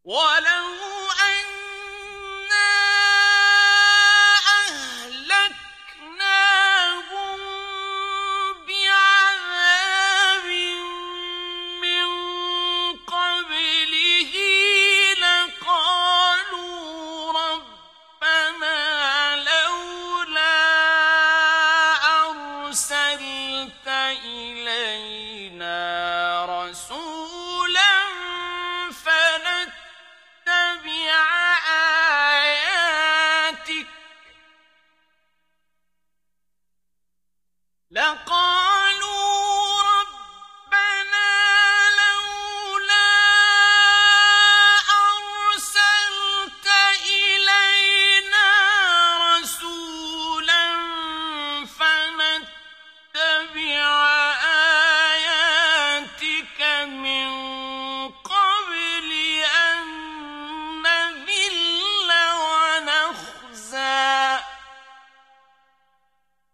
وَلَوْ أَنَّا أَهْلَكْنَاهُم بِعَذَابٍ مِّن قَبْلِهِ لَقَالُوا رَبَّنَا لَوْلَا أَرْسَلْتَ إِلَيْنَا رَسُولًا